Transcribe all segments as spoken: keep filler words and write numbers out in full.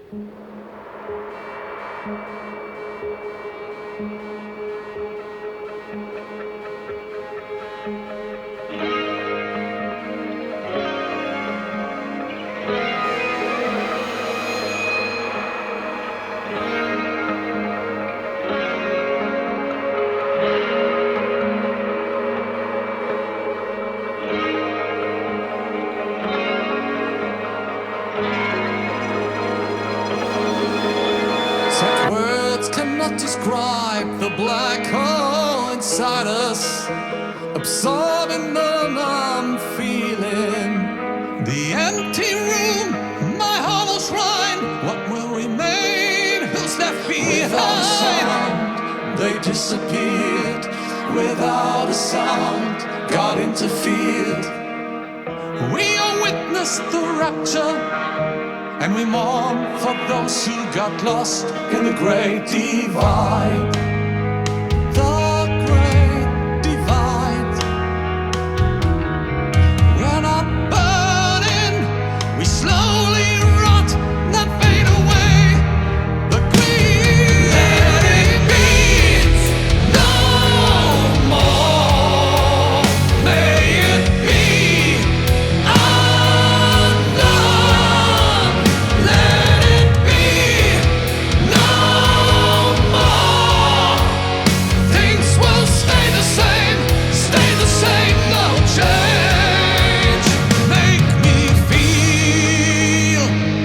Such words cannot describe the black hole inside us, absorbing the numb feeling. The empty room, my hollow shrine. What will remain? Who's left behind? Without sound, they disappeared. Without a sound, God interfered. We all witnessed the rapture, and we mourn for those who got lost in the great divide. The great divide. We're not burning, we slowly rot, not fade away. The green. Let it be no more. May it be undone. Let it be no more. Things will stay the same, stay the same, no change. Make me feel.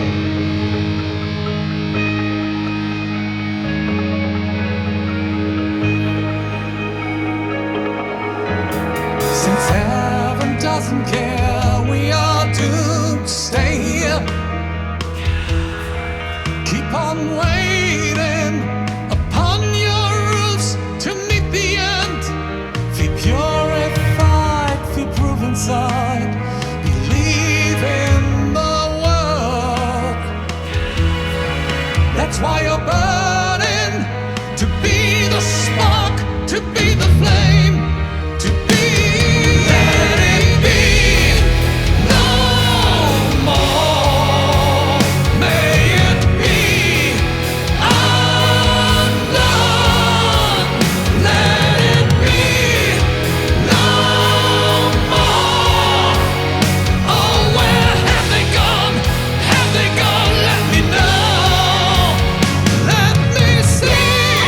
Since heaven doesn't care, we are doomed to stay here. Keep on waiting upon your roofs to meet the end. Feel purified, feel proof inside. Believe in the work. That's why you're burning. To be the spark, to be the flame, to be. Let it be no more. May it be undone. Let it be no more. Oh, where have they gone? Have they gone? Let me know. Let me see.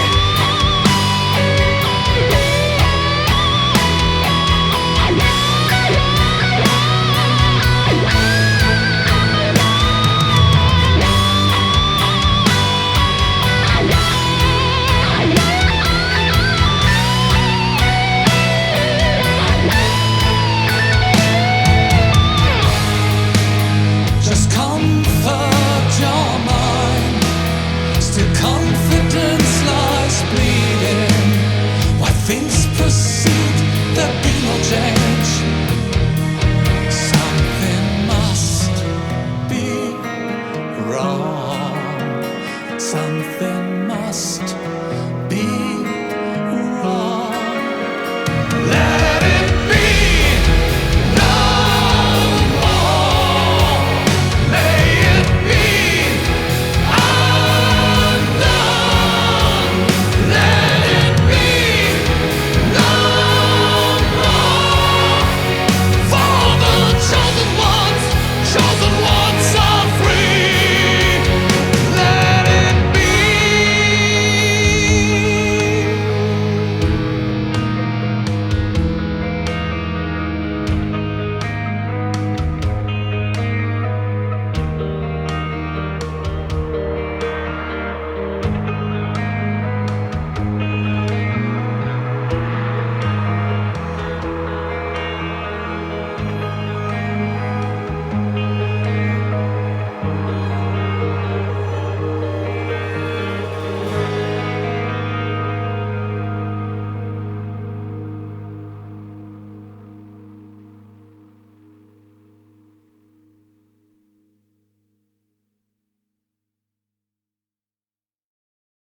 Just comfort your mind. Still confidence lies bleeding. While things proceed, there'll be no change. Something must be wrong. Something